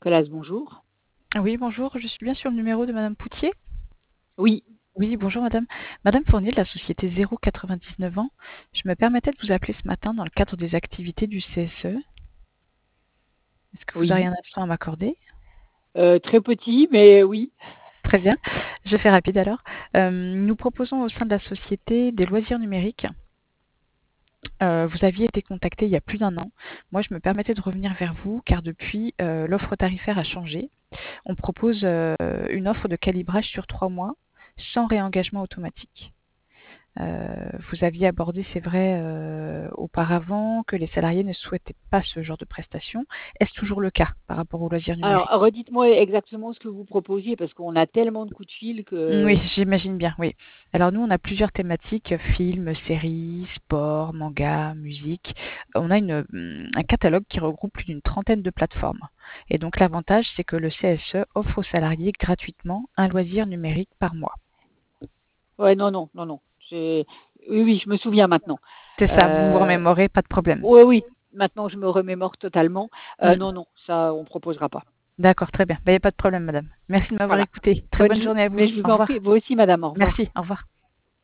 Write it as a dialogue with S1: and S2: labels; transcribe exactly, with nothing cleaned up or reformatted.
S1: Colas, bonjour.
S2: Oui, bonjour, je suis bien sur le numéro de Madame Poutier.
S1: Oui,
S2: Oui, bonjour Madame. Madame Fournier de la société zéro quatre-vingt-dix-neuf ans. Je me permettais de vous appeler ce matin dans le cadre des activités du C S E. Est-ce que vous auriez
S1: oui.
S2: un instant à m'accorder?
S1: Euh, très petit, mais oui.
S2: Très bien, je fais rapide alors. Euh, nous proposons au sein de la société des loisirs numériques. Euh, vous aviez été contacté il y a plus d'un an. Moi, je me permettais de revenir vers vous car depuis, euh, l'offre tarifaire a changé. On propose euh, une offre de calibrage sur trois mois sans réengagement automatique. Euh, vous aviez abordé, c'est vrai, euh, auparavant que les salariés ne souhaitaient pas ce genre de prestations. Est-ce toujours le cas par rapport aux loisirs
S1: Alors,
S2: numériques?
S1: redites-moi exactement ce que vous proposiez, parce qu'on a tellement de coups de fil
S2: Oui,
S1: que...
S2: j'imagine bien, oui. Alors nous, on a plusieurs thématiques, films, séries, sport, manga, musique. On a une, hum, un catalogue qui regroupe plus d'une trentaine de plateformes. Et donc l'avantage, c'est que le C S E offre aux salariés gratuitement un loisir numérique par mois.
S1: Ouais, non, non, non, non. J'ai- Oui, oui, je me souviens maintenant.
S2: C'est ça, vous vous
S1: Euh,
S2: remémorez, pas de problème.
S1: Oui, oui, maintenant je me remémore totalement. Euh,
S2: Hum,
S1: non, non, ça, on proposera pas.
S2: D'accord, très bien. Il n'y a pas de problème, madame. Merci de m'avoir
S1: Voilà.
S2: écouté. Très
S1: Bonne
S2: bonne
S1: jo-
S2: journée à vous.
S1: Mais je
S2: Au
S1: vous en
S2: revoir.
S1: prie, vous aussi, madame, au revoir.
S2: Merci, au revoir.